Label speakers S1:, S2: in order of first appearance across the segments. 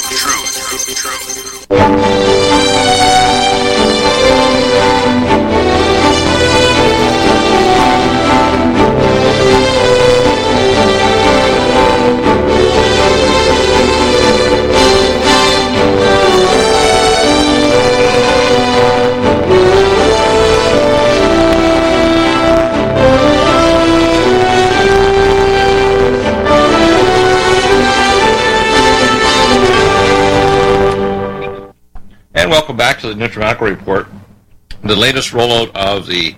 S1: And welcome back to the NutriMedical Report. The latest rollout of the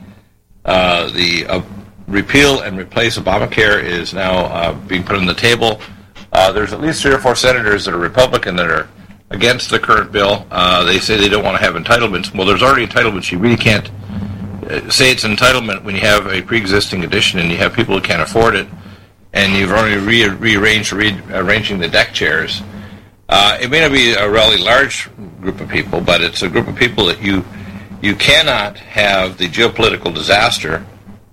S1: repeal and replace Obamacare is now being put on the table. There's at least 3 or 4 senators that are Republican that are against the current bill. They say they don't want to have entitlements. Well, there's already entitlements. You really can't say it's an entitlement when you have a pre-existing condition and you have people who can't afford it, and you've already rearranging the deck chairs. It may not be a really large group of people, but it's a group of people that you cannot have the geopolitical disaster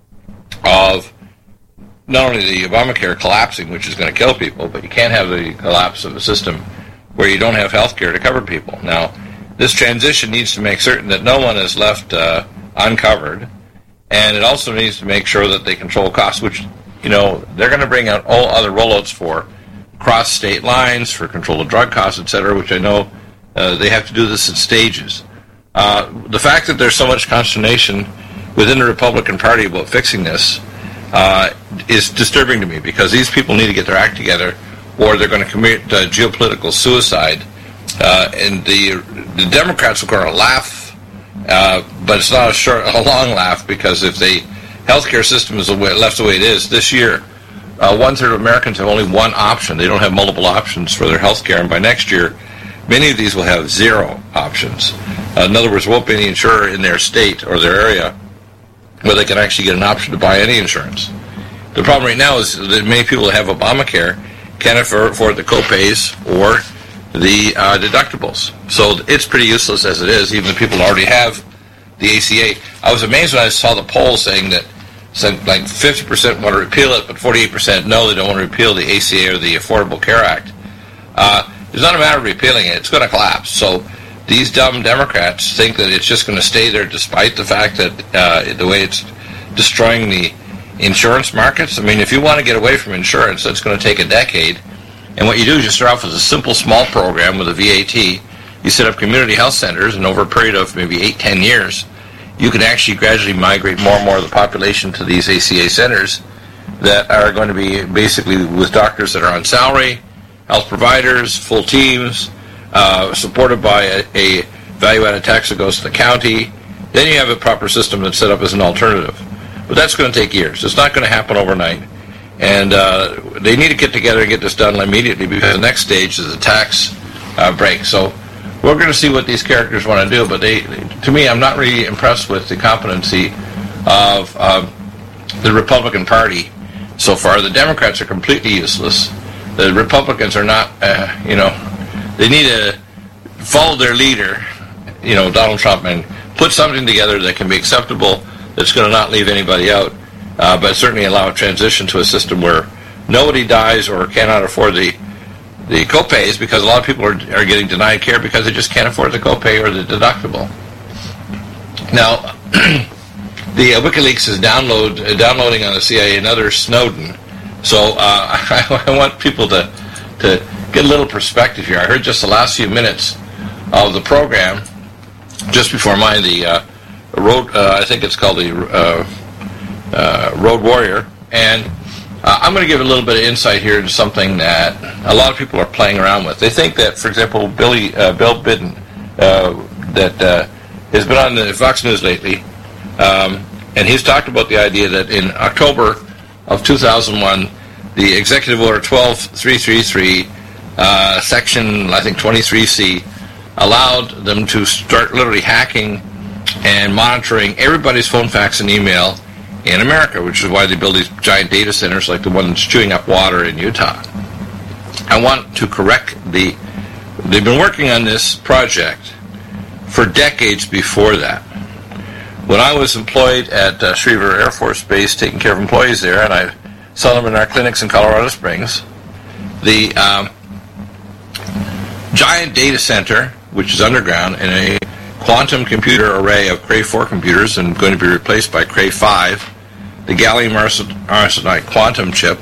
S1: of not only the Obamacare collapsing, which is going to kill people, but you can't have the collapse of a system where you don't have health care to cover people. Now, this transition needs to make certain that no one is left uncovered, and it also needs to make sure that they control costs, which, you know, they're going to bring out all other rollouts for cross state lines, for control of drug costs, etc., which I know they have to do this in stages. The fact that there's so much consternation within the Republican Party about fixing this is disturbing to me, because these people need to get their act together or they're going to commit geopolitical suicide. And the Democrats are going to laugh, but it's not a long laugh, because if the healthcare system is left the way it is this year, 1/3 of Americans have only one option. They don't have multiple options for their health care, and by next year, many of these will have 0 options. In other words, there won't be any insurer in their state or their area where they can actually get an option to buy any insurance. The problem right now is that many people that have Obamacare can't afford the copays or the deductibles. So it's pretty useless as it is, even the people who already have the ACA. I was amazed when I saw the poll saying that like 50% want to repeal it, but 48% no, they don't want to repeal the ACA or the Affordable Care Act. It's not a matter of repealing it. It's going to collapse. So these dumb Democrats think that it's just going to stay there despite the fact that the way it's destroying the insurance markets. I mean, if you want to get away from insurance, that's going to take a decade. And what you do is you start off with a simple, small program with a VAT. You set up community health centers, and over a period of maybe 8-10 years, you can actually gradually migrate more and more of the population to these ACA centers that are going to be basically with doctors that are on salary, health providers, full teams, supported by a value-added tax that goes to the county. Then you have a proper system that's set up as an alternative. But that's going to take years. It's not going to happen overnight. And they need to get together and get this done immediately, because the next stage is a tax break. So we're going to see what these characters want to do, but to me, I'm not really impressed with the competency of the Republican Party so far. The Democrats are completely useless. The Republicans are not, they need to follow their leader, Donald Trump, and put something together that can be acceptable, that's going to not leave anybody out, but certainly allow a transition to a system where nobody dies or cannot afford the copays, because a lot of people are getting denied care because they just can't afford the copay or the deductible. Now, the WikiLeaks is downloading on the CIA another Snowden. So I want people to get a little perspective here. I heard just the last few minutes of the program, just before mine, the Road, I think it's called the Road Warrior, and I'm going to give a little bit of insight here into something that a lot of people are playing around with. They think that, for example, Bill Biden, that has been on the Fox News lately, and he's talked about the idea that in October of 2001, the Executive Order 12333, Section, I think, 23C, allowed them to start literally hacking and monitoring everybody's phone, fax, and email in America, which is why they build these giant data centers like the one that's chewing up water in Utah. I want to correct they've been working on this project for decades before that. When I was employed at Schriever Air Force Base, taking care of employees there, and I saw them in our clinics in Colorado Springs, the giant data center, which is underground, and a quantum computer array of Cray 4 computers, and going to be replaced by Cray 5, the gallium arsenide quantum chip.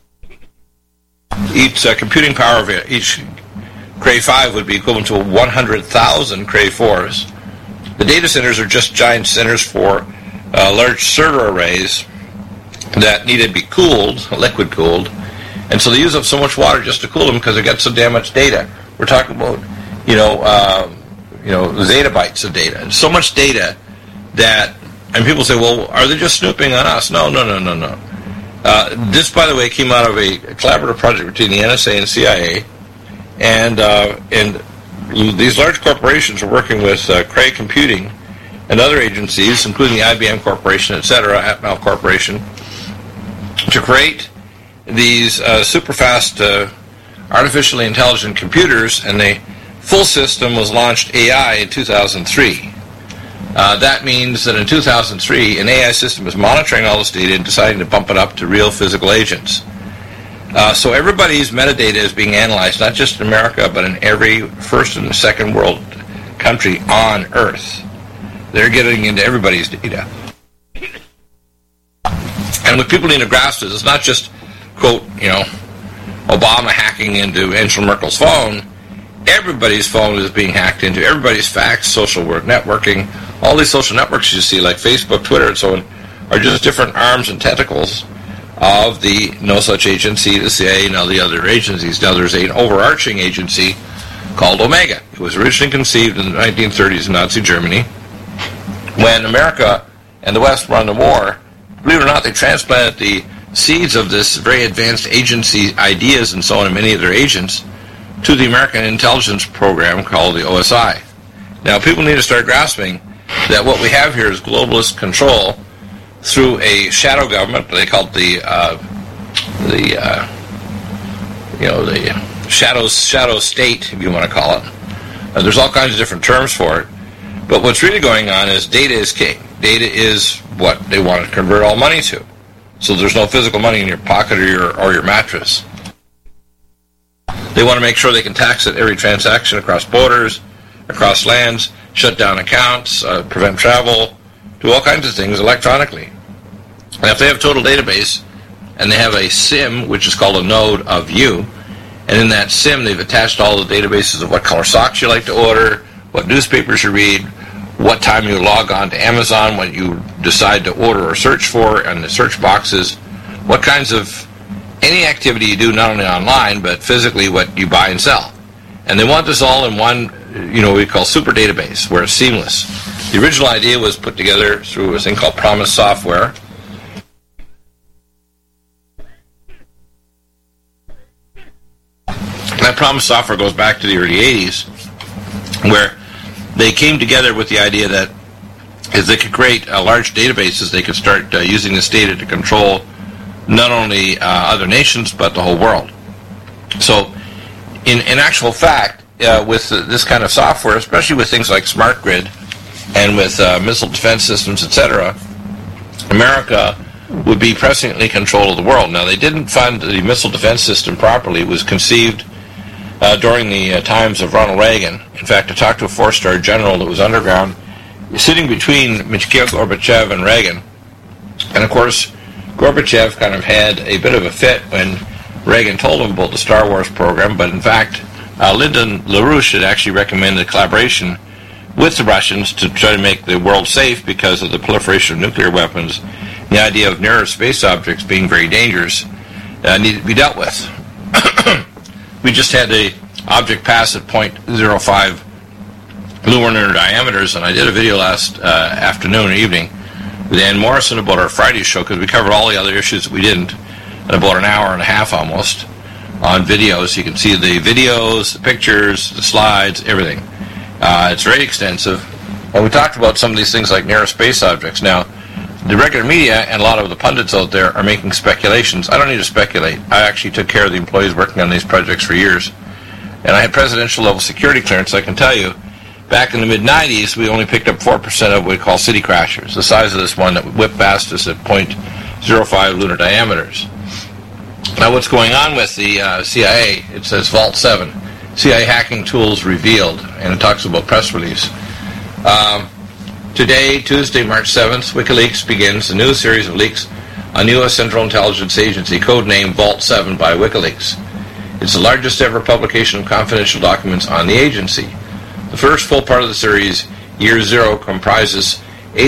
S1: Each computing power of each Cray 5 would be equivalent to 100,000 Cray 4s. The data centers are just giant centers for large server arrays that need to be cooled, liquid cooled, and so they use up so much water just to cool them because they got so damn much data. We're talking about, zettabytes of data. And so much data that, and people say, well, are they just snooping on us? No. This, by the way, came out of a collaborative project between the NSA and CIA, and these large corporations are working with Cray Computing and other agencies, including the IBM Corporation, etc., Atmel Corporation, to create these super fast artificially intelligent computers, and the full system was launched AI in 2003. That means that in 2003, an AI system is monitoring all this data and deciding to bump it up to real physical agents. So everybody's metadata is being analyzed, not just in America, but in every first and second world country on Earth. They're getting into everybody's data. And what people need to grasp is it's not just, quote, Obama hacking into Angela Merkel's phone. Everybody's phone is being hacked into. Everybody's fax, social networking. All these social networks you see, like Facebook, Twitter, and so on, are just different arms and tentacles of the No Such Agency, the CIA, and all the other agencies. Now, there's an overarching agency called Omega. It was originally conceived in the 1930s in Nazi Germany. When America and the West were on the war, believe it or not, they transplanted the seeds of this very advanced agency ideas and so on, and many of their agents, to the American intelligence program called the OSI. Now, people need to start grasping that what we have here is globalist control through a shadow government. They call it the shadow state, if you want to call it. There's all kinds of different terms for it. But what's really going on is data is king. Data is what they want to convert all money to. So there's no physical money in your pocket or your mattress. They want to make sure they can tax it every transaction across borders, across lands, shut down accounts, prevent travel, do all kinds of things electronically. And if they have a total database and they have a SIM, which is called a node of you, and in that SIM they've attached all the databases of what color socks you like to order, what newspapers you read, what time you log on to Amazon, what you decide to order or search for, and the search boxes, what kinds of any activity you do, not only online, but physically what you buy and sell. And they want this all in one, we call super database, where it's seamless. The original idea was put together through a thing called Promise Software. That Promise Software goes back to the early 80s, where they came together with the idea that if they could create large databases, they could start using this data to control not only other nations, but the whole world. So, in actual fact, with this kind of software, especially with things like Smart Grid and with missile defense systems, etc., America would be presently in control of the world. Now, they didn't fund the missile defense system properly. It was conceived during the times of Ronald Reagan. In fact, I talked to a four-star general that was underground, sitting between Mikhail Gorbachev and Reagan. And, of course, Gorbachev kind of had a bit of a fit when Reagan told him about the Star Wars program, but in fact, Lyndon LaRouche had actually recommended collaboration with the Russians to try to make the world safe because of the proliferation of nuclear weapons. The idea of near space objects being very dangerous needed to be dealt with. We just had the object pass at 0.05 lunar diameters, and I did a video last afternoon or evening with Ann Morrison about our Friday show, because we covered all the other issues that we didn't in about an hour and a half almost on videos. You can see the videos, the pictures, the slides, everything. It's very extensive. And we talked about some of these things like near space objects. Now, the regular media and a lot of the pundits out there are making speculations. I don't need to speculate. I actually took care of the employees working on these projects for years. And I had presidential level security clearance. I can tell you, back in the mid-90s, we only picked up 4% of what we call city crashers, the size of this one that whipped past us at 0.05 lunar diameters. Now, what's going on with the CIA, it says Vault 7. CIA hacking tools revealed, and it talks about press release. Today, Tuesday, March 7th, WikiLeaks begins a new series of leaks on U.S. Central Intelligence Agency, codenamed Vault 7 by WikiLeaks. It's the largest ever publication of confidential documents on the agency. The first full part of the series, Year Zero, comprises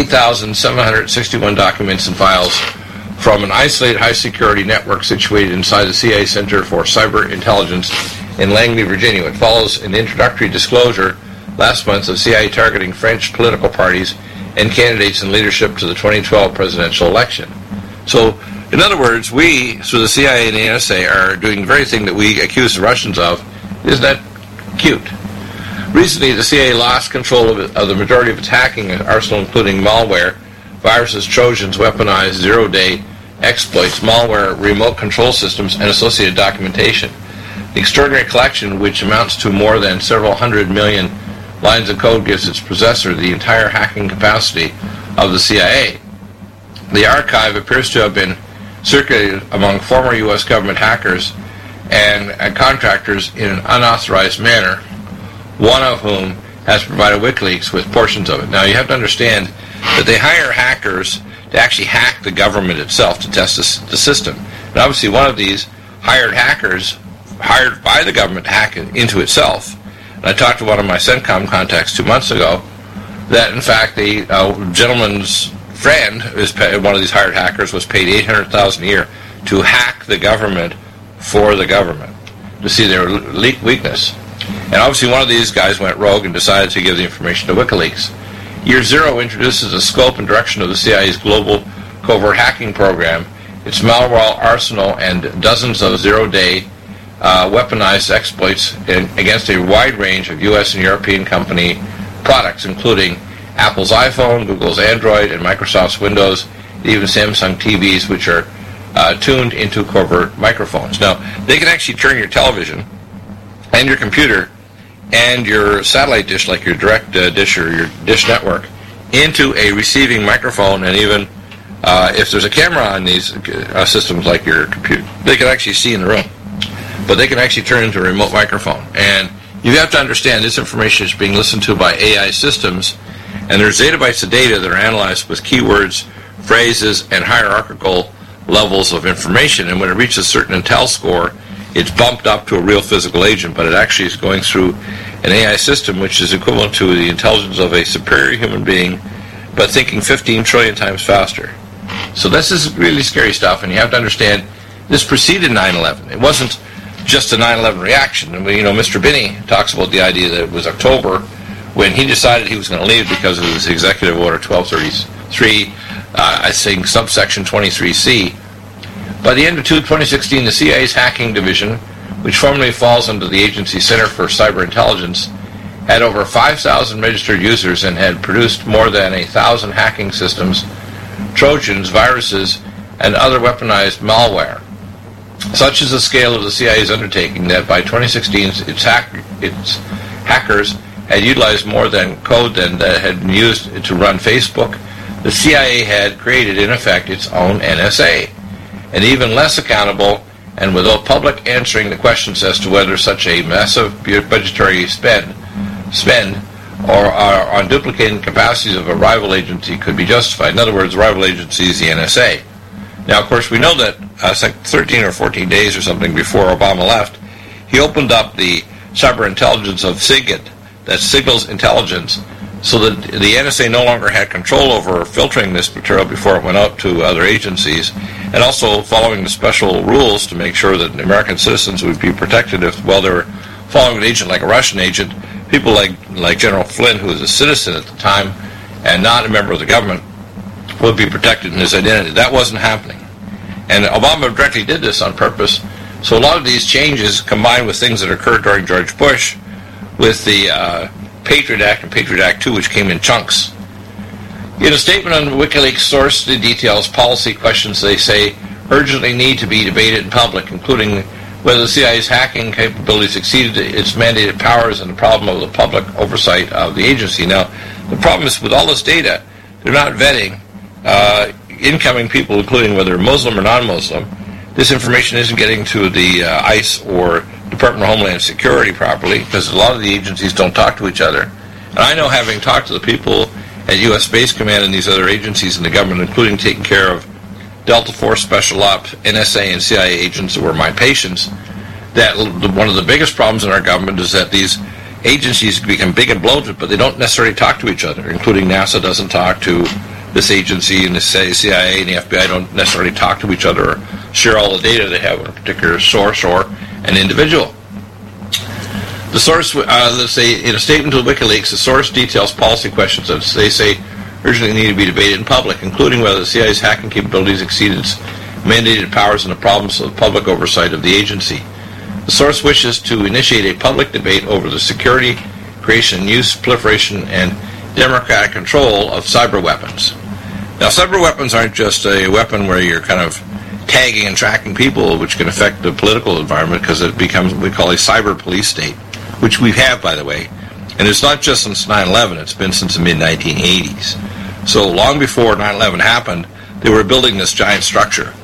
S1: 8,761 documents and files from an isolated high-security network situated inside the CIA Center for Cyber Intelligence in Langley, Virginia. It follows an introductory disclosure last month of CIA targeting French political parties and candidates in leadership to the 2012 presidential election. So, in other words, we, through the CIA and the NSA, are doing the very thing that we accuse the Russians of. Isn't that cute? Recently, the CIA lost control of the majority of its hacking arsenal, including malware, viruses, trojans, weaponized zero-day exploits, malware, remote control systems, and associated documentation. The extraordinary collection, which amounts to more than several 100 million lines of code, gives its possessor the entire hacking capacity of the CIA. The archive appears to have been circulated among former U.S. government hackers and contractors in an unauthorized manner, one of whom has provided WikiLeaks with portions of it. Now, you have to understand that they hire hackers to actually hack the government itself to test the system. And obviously, one of these hired hackers, hired by the government to hack it into itself. And I talked to one of my CENTCOM contacts 2 months ago that, in fact, the gentleman's friend, one of these hired hackers, was paid $800,000 a year to hack the government for the government, to see their weakness. And obviously one of these guys went rogue and decided to give the information to WikiLeaks. Year Zero introduces the scope and direction of the CIA's global covert hacking program, its malware arsenal, and dozens of zero-day weaponized exploits against a wide range of U.S. and European company products, including Apple's iPhone, Google's Android, and Microsoft's Windows, and even Samsung TVs, which are tuned into covert microphones. Now, they can actually turn your television and your computer and your satellite dish, like your direct dish or your dish network, into a receiving microphone, and even if there's a camera on these systems like your computer, they can actually see in the room. But they can actually turn into a remote microphone. And you have to understand this information is being listened to by AI systems, and there's zettabytes of data that are analyzed with keywords, phrases, and hierarchical levels of information. And when it reaches a certain intel score, it's bumped up to a real physical agent, but it actually is going through an AI system which is equivalent to the intelligence of a superior human being, but thinking 15 trillion times faster. So this is really scary stuff, and you have to understand this preceded 9/11. It wasn't just a 9/11 reaction. And Mr. Binney talks about the idea that it was October when he decided he was going to leave because of his Executive Order 1233, I think subsection 23C. By the end of 2016, the CIA's hacking division, which formerly falls under the agency's Center for Cyber Intelligence, had over 5,000 registered users and had produced more than 1,000 hacking systems, trojans, viruses, and other weaponized malware. Such is the scale of the CIA's undertaking that by 2016, its hackers had utilized more than code than that had been used to run Facebook. The CIA had created, in effect, its own NSA, and even less accountable, and without public answering the questions as to whether such a massive budgetary spend or on duplicating capacities of a rival agency could be justified. In other words, the rival agency is the NSA. Now, of course, we know that 13 or 14 days or something before Obama left, he opened up the cyber intelligence of SIGINT, that's Signals Intelligence, so that the NSA no longer had control over filtering this material before it went out to other agencies, and also following the special rules to make sure that American citizens would be protected if, while they were following an agent like a Russian agent, people like General Flynn, who was a citizen at the time and not a member of the government, would be protected in his identity. That wasn't happening. And Obama directly did this on purpose. So a lot of these changes, combined with things that occurred during George Bush, with the Patriot Act and Patriot Act 2, which came in chunks. In a statement on WikiLeaks source, the details policy questions they say urgently need to be debated in public, including whether the CIA's hacking capabilities exceeded its mandated powers and the problem of the public oversight of the agency. Now, the problem is with all this data, they're not vetting incoming people, including whether Muslim or non-Muslim. This information isn't getting to the ICE or Department of Homeland Security properly, because a lot of the agencies don't talk to each other. And I know, having talked to the people at U.S. Space Command and these other agencies in the government, including taking care of Delta Force Special Ops, NSA, and CIA agents that were my patients, that one of the biggest problems in our government is that these agencies become big and bloated, but they don't necessarily talk to each other, including NASA doesn't talk to this agency, and the CIA and the FBI don't necessarily talk to each other or share all the data they have on a particular source or an individual. The source, let's say, in a statement to WikiLeaks, the source details policy questions that they say urgently need to be debated in public, including whether the CIA's hacking capabilities exceed its mandated powers and the problems of public oversight of the agency. The source wishes to initiate a public debate over the security, creation, use, proliferation, and democratic control of cyber weapons. Now, cyber weapons aren't just a weapon where you're kind of tagging and tracking people, which can affect the political environment, because it becomes what we call a cyber police state, which we have, by the way. And it's not just since 9/11, it's been since the mid-1980s. So long before 9/11 happened, they were building this giant structure.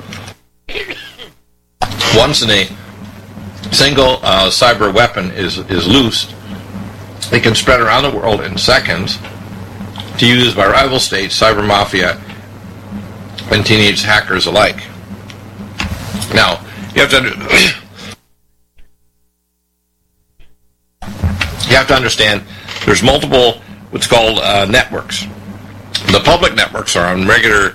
S1: Once a single cyber weapon is loosed, it can spread around the world in seconds to use by rival states, cyber mafia, and teenage hackers alike. Now, you have to understand there's multiple what's called networks. The public networks are on regular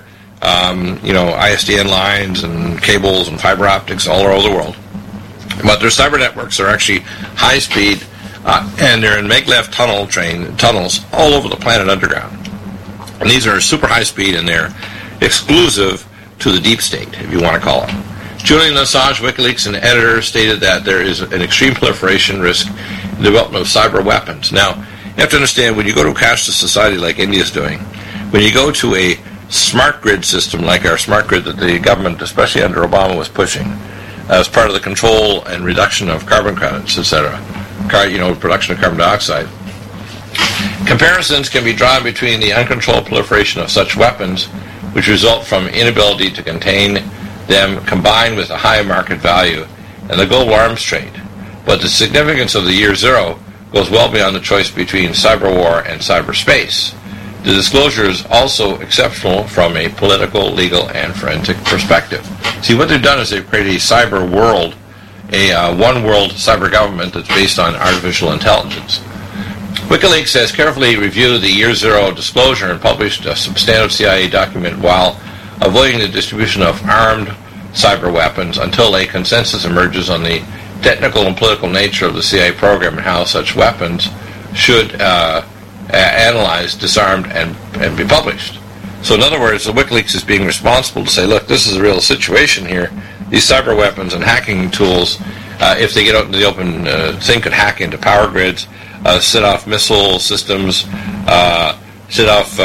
S1: ISDN lines and cables and fiber optics all over the world. But their cyber networks are actually high speed, and they're in maglev tunnels all over the planet underground. And these are super high speed, and they're exclusive to the deep state, if you want to call it. Julian Assange, WikiLeaks, and editor stated that there is an extreme proliferation risk in the development of cyber weapons. Now, you have to understand, when you go to a cashless society like India's doing, when you go to a smart grid system like our smart grid that the government, especially under Obama, was pushing as part of the control and reduction of carbon credits, etc., production of carbon dioxide, comparisons can be drawn between the uncontrolled proliferation of such weapons, which result from inability to contain them, combined with a high market value, and the global arms trade. But the significance of the year zero goes well beyond the choice between cyber war and cyberspace. The disclosure is also exceptional from a political, legal, and forensic perspective. See, what they've done is they've created a cyber world, a one-world cyber government that's based on artificial intelligence. WikiLeaks has carefully reviewed the year zero disclosure and published a substantive CIA document while avoiding the distribution of armed cyber weapons until a consensus emerges on the technical and political nature of the CIA program and how such weapons should analyzed, disarmed, and be published. So in other words, the WikiLeaks is being responsible to say, look, this is a real situation here. These cyber weapons and hacking tools, if they get out into the open thing, could hack into power grids, set off missile systems, set off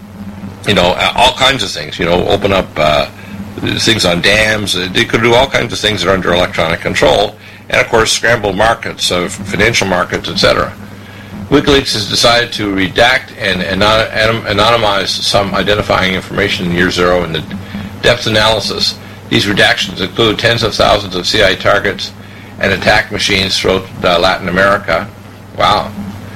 S1: all kinds of things, open up things on dams. They could do all kinds of things that are under electronic control, and of course scramble markets, financial markets, etc. WikiLeaks has decided to redact and anonymize some identifying information in year zero in the depth analysis. These redactions include tens of thousands of CIA targets and attack machines throughout Latin America. Wow.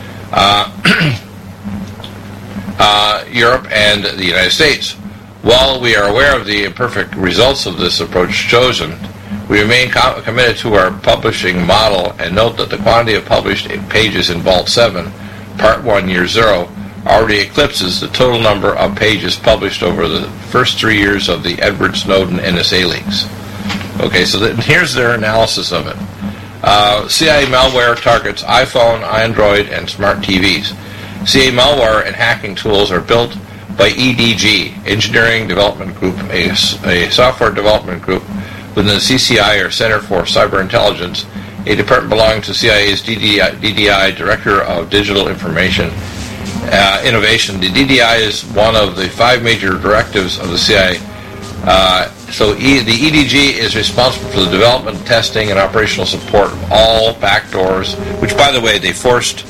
S1: Europe and the United States. While we are aware of the imperfect results of this approach chosen, we remain committed to our publishing model and note that the quantity of published pages in Vault 7, Part 1, Year 0, already eclipses the total number of pages published over the first 3 years of the Edward Snowden NSA leaks. Okay, so here's their analysis of it. CIA malware targets iPhone, Android, and smart TVs. CIA malware and hacking tools are built by EDG, Engineering Development Group, a software development group within the CCI, or Center for Cyber Intelligence, a department belonging to CIA's DDI, Director of Digital Information Innovation. The DDI is one of the 5 major directives of the CIA. The EDG is responsible for the development, testing, and operational support of all backdoors, which, by the way, they forced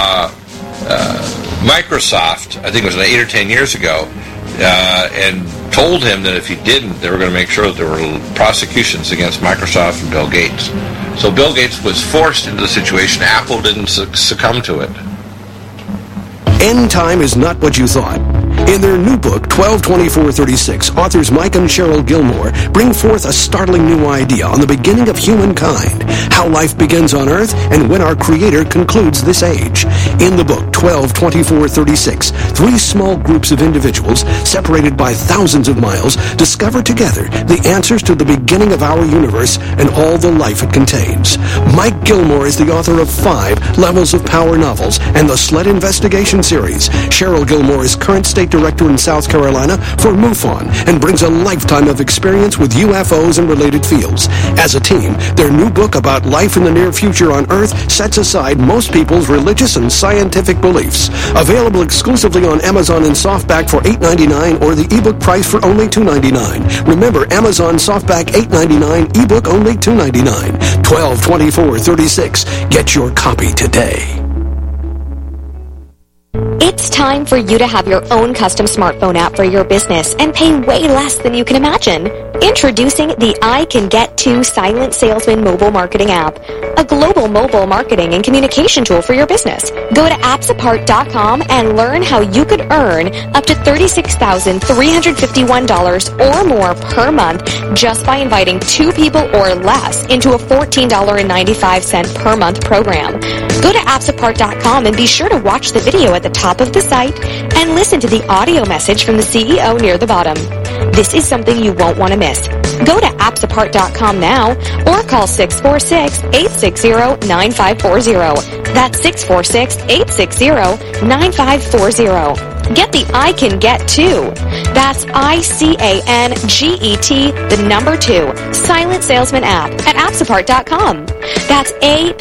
S1: Microsoft, I think it was 8 or 10 years ago, and told him that if he didn't, they were going to make sure that there were prosecutions against Microsoft and Bill Gates. So Bill Gates was forced into the situation. Apple didn't succumb to it.
S2: End time is not what you thought. In their new book, 12/24/36, authors Mike and Cheryl Gilmore bring forth a startling new idea on the beginning of humankind, how life begins on Earth and when our Creator concludes this age. In the book, 12/24/36, three small groups of individuals, separated by thousands of miles, discover together the answers to the beginning of our universe and all the life it contains. Mike Gilmore is the author of 5 Levels of Power novels and the Sled Investigation series. Cheryl Gilmore is current state director in South Carolina for MUFON and brings a lifetime of experience with UFOs and related fields. As a team, their new book about life in the near future on Earth sets aside most people's religious and scientific beliefs. Available exclusively on Amazon in softback for $8.99 or the ebook price for only $2.99. Remember, Amazon softback $8.99, ebook only $2.99. 12/24/36. Get your copy today.
S3: It's time for you to have your own custom smartphone app for your business and pay way less than you can imagine. Introducing the I Can Get To Silent Salesman mobile marketing app, a global mobile marketing and communication tool for your business. Go to appsapart.com and learn how you could earn up to $36,351 or more per month just by inviting 2 people or less into a $14.95 per month program. Go to appsapart.com and be sure to watch the video at the top of the site and listen to the audio message from the CEO near the bottom. This is something you won't want to miss. Go to appsapart.com now or call 646-860-9540. That's 646-860-9540. Get the I Can Get To. That's ICANGET, the number 2, Silent Salesman app at appsapart.com. That's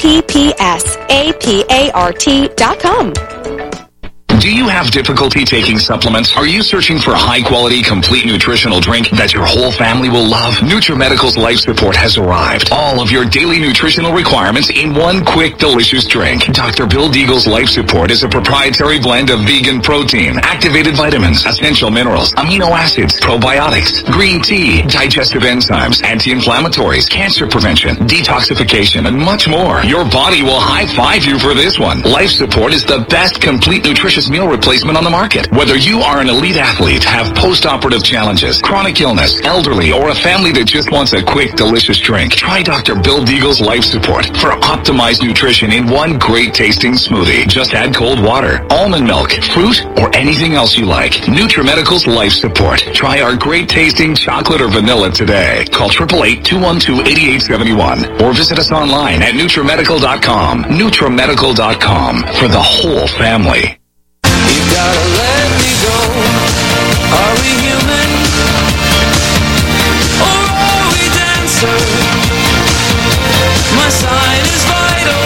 S3: APPSAPART.com.
S4: Do you have difficulty taking supplements? Are you searching for a high-quality, complete nutritional drink that your whole family will love? NutriMedical's Life Support has arrived. All of your daily nutritional requirements in one quick, delicious drink. Dr. Bill Deagle's Life Support is a proprietary blend of vegan protein, activated vitamins, essential minerals, amino acids, probiotics, green tea, digestive enzymes, anti-inflammatories, cancer prevention, detoxification, and much more. Your body will high-five you for this one. Life Support is the best complete nutritious meal replacement on the market. Whether you are an elite athlete, have post-operative challenges, chronic illness, elderly, or a family that just wants a quick, delicious drink, try Dr. Bill Deagle's Life Support for optimized nutrition in one great-tasting smoothie. Just add cold water, almond milk, fruit, or anything else you like. NutriMedical's Life Support. Try our great-tasting chocolate or vanilla today. Call 888-212-8871 or visit us online at NutriMedical.com. NutriMedical.com for the whole family.
S5: You gotta let me go. Are we human? Or are we dancer? My side is vital.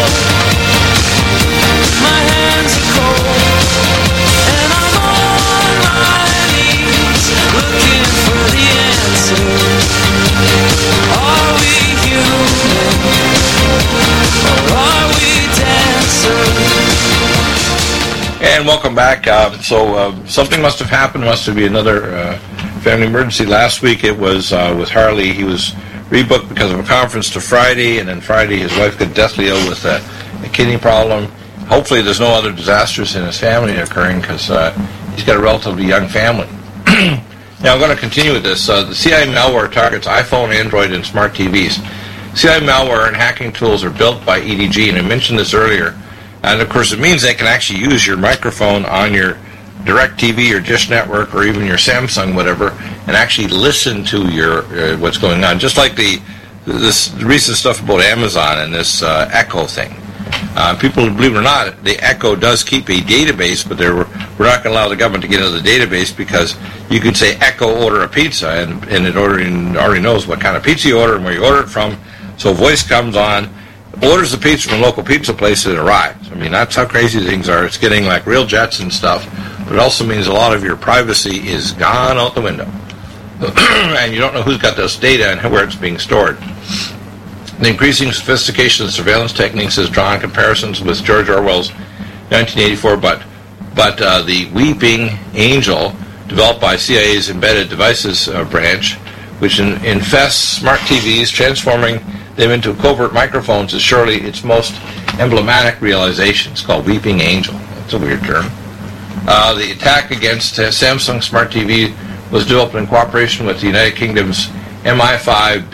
S5: My hands are cold. And I'm on my knees looking for the answer. Are we human? Or are we dancer?
S1: And welcome back. Something must have happened. Must have been another family emergency. Last week it was with Harley. He was rebooked because of a conference to Friday, and then Friday his wife got deathly ill with a kidney problem. Hopefully there's no other disasters in his family occurring because he's got a relatively young family. Now I'm going to continue with this. The CIA malware targets iPhone, Android, and smart TVs. CIA malware and hacking tools are built by EDG, and I mentioned this earlier. And, of course, it means they can actually use your microphone on your DirecTV or Dish Network or even your Samsung, whatever, and actually listen to your what's going on. Just like this recent stuff about Amazon and this Echo thing. People, believe it or not, the Echo does keep a database, but we're not going to allow the government to get into the database because you could say, Echo, order a pizza, and it already knows what kind of pizza you order and where you order it from. So voice comes on, orders the pizza from a local pizza place, and it arrives. I mean, that's how crazy things are. It's getting like real jets and stuff, but it also means a lot of your privacy is gone out the window. And you don't know who's got this data and where it's being stored. The increasing sophistication of surveillance techniques has drawn comparisons with George Orwell's 1984, but the weeping angel developed by CIA's Embedded Devices branch, which infests smart TVs, transforming them into covert microphones, is surely its most emblematic realization. It's called Weeping Angel. That's a weird term. The attack against Samsung Smart TV was developed in cooperation with the United Kingdom's MI5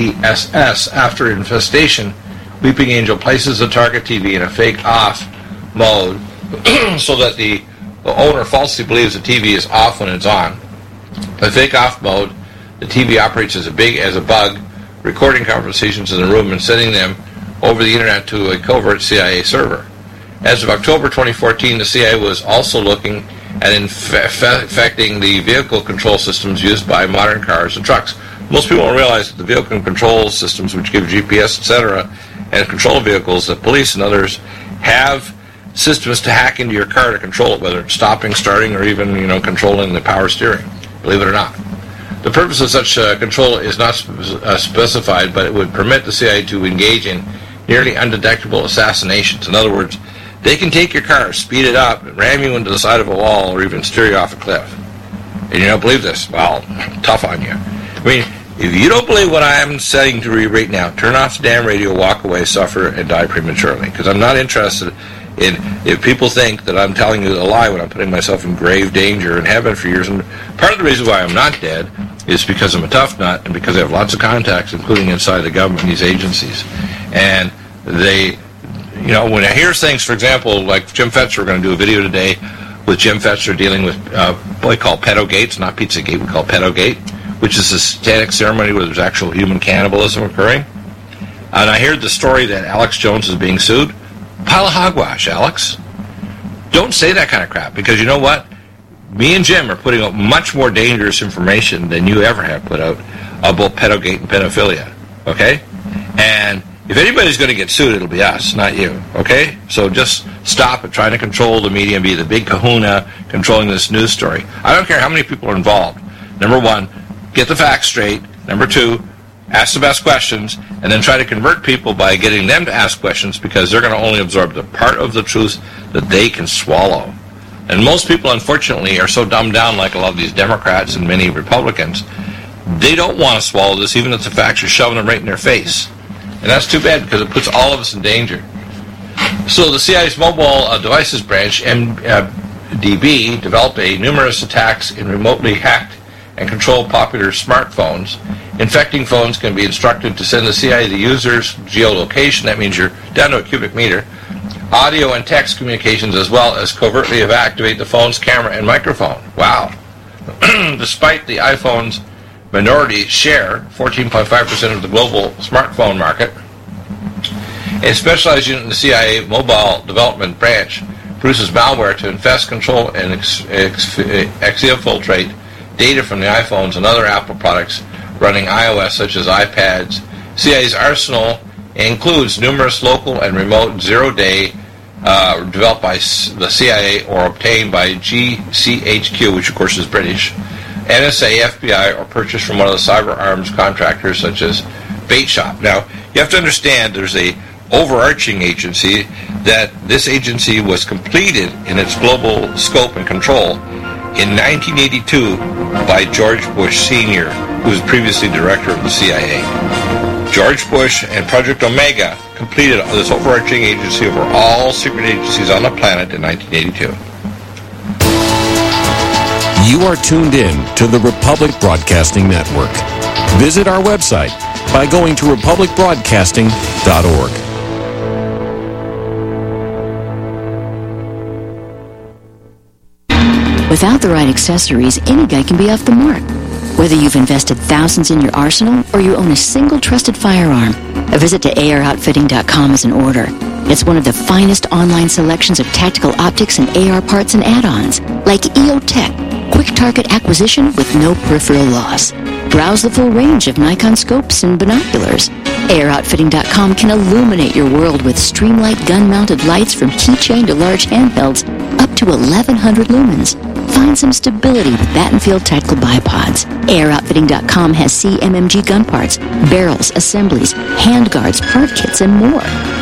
S1: BTSS. After infestation, Weeping Angel places the target TV in a fake off mode so that the owner falsely believes the TV is off when it's on. The fake off mode, the TV operates as a bug, recording conversations in the room and sending them over the internet to a covert CIA server. As of October 2014, the CIA was also looking at infecting the vehicle control systems used by modern cars and trucks. Most people don't realize that the vehicle control systems, which give GPS, etc., and control vehicles, that police and others have systems to hack into your car to control it, whether it's stopping, starting, or even controlling the power steering. Believe it or not. The purpose of such control is not specified, but it would permit the CIA to engage in nearly undetectable assassinations. In other words, they can take your car, speed it up, ram you into the side of a wall, or even steer you off a cliff. And you don't believe this? Well, tough on you. I mean, if you don't believe what I'm saying to you right now, turn off the damn radio, walk away, suffer, and die prematurely. Because I'm not interested in, if people think that I'm telling you a lie when I'm putting myself in grave danger and have been for years. And part of the reason why I'm not dead is because I'm a tough nut and because I have lots of contacts, including inside the government, these agencies. And they, when I hear things, for example, like Jim Fetzer, we're going to do a video today with Jim Fetzer dealing with what we call Pedogate. It's not Pizzagate, we call Pedogate, which is a satanic ceremony where there's actual human cannibalism occurring. And I heard the story that Alex Jones is being sued. Pile of hogwash, Alex. Don't say that kind of crap, because you know what? Me and Jim are putting out much more dangerous information than you ever have put out about pedogate and pedophilia, okay? And if anybody's going to get sued, it'll be us, not you, okay? So just stop it, trying to control the media and be the big kahuna controlling this news story. I don't care how many people are involved. Number one, get the facts straight. Number two, ask the best questions, and then try to convert people by getting them to ask questions, because they're going to only absorb the part of the truth that they can swallow. And most people, unfortunately, are so dumbed down, like a lot of these Democrats and many Republicans. They don't want to swallow this, even if the facts are shoving them right in their face. And that's too bad, because it puts all of us in danger. So the CIA's Mobile Devices Branch, MDB, developed numerous attacks in remotely hacked and control popular smartphones. Infecting phones can be instructed to send the CIA the user's geolocation, that means you're down to a cubic meter, audio and text communications, as well as covertly activate the phone's camera and microphone. Wow. Despite the iPhone's minority share, 14.5% of the global smartphone market, a specialized unit in the CIA Mobile Development Branch produces malware to infest, control, and exfiltrate data from the iPhones and other Apple products running iOS, such as iPads. CIA's arsenal includes numerous local and remote zero-day developed by the CIA or obtained by GCHQ, which of course is British, NSA, FBI, or purchased from one of the cyber arms contractors such as Bait Shop. Now, you have to understand there's a overarching agency that this agency was completed in its global scope and control in 1982 by George Bush Sr., who was previously director of the CIA. George Bush and Project Omega completed this overarching agency over all secret agencies on the planet in 1982.
S2: You are tuned in to the Republic Broadcasting Network. Visit our website by going to republicbroadcasting.org.
S6: Without the right accessories, any guy can be off the mark. Whether you've invested thousands in your arsenal or you own a single trusted firearm, a visit to AROutfitting.com is in order. It's one of the finest online selections of tactical optics and AR parts and add-ons, like EOTech, quick target acquisition with no peripheral loss. Browse the full range of Nikon scopes and binoculars. AROutfitting.com can illuminate your world with Streamlight gun-mounted lights from keychain to large handhelds up to 1,100 lumens. Find some stability with Battenfield tactical bipods. AirOutfitting.com has CMMG gun parts, barrels, assemblies, handguards, part kits, and more.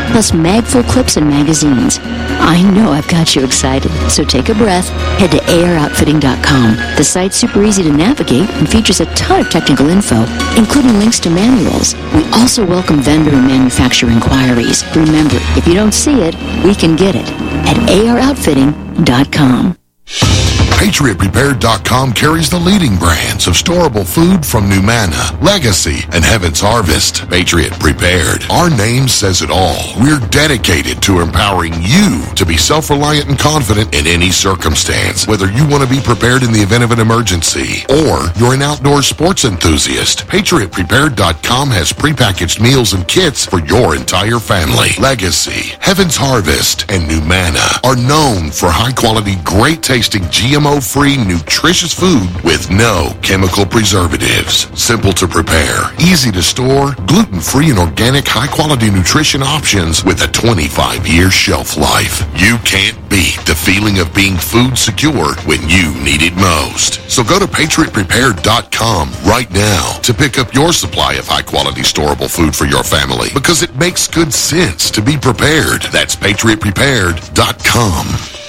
S6: plus magful clips and magazines. I know I've got you excited, so take a breath. Head to AROutfitting.com. The site's super easy to navigate and features a ton of technical info, including links to manuals. We also welcome vendor and manufacturer inquiries. Remember, if you don't see it, we can get it at AROutfitting.com.
S7: PatriotPrepared.com carries the leading brands of storable food from Numanna, Legacy, and Heaven's Harvest. Patriot Prepared. Our name says it all. We're dedicated to empowering you to be self-reliant and confident in any circumstance. Whether you want to be prepared in the event of an emergency or you're an outdoor sports enthusiast, PatriotPrepared.com has prepackaged meals and kits for your entire family. Legacy, Heaven's Harvest, and Numanna are known for high-quality, great-tasting, GMO-free, nutritious food with no chemical preservatives. Simple to prepare, easy to store, gluten-free and organic high-quality nutrition options with a 25-year shelf life. You can't beat the feeling of being food secure when you need it most. So go to PatriotPrepared.com right now to pick up your supply of high-quality storable food for your family, because it makes good sense to be prepared. That's PatriotPrepared.com.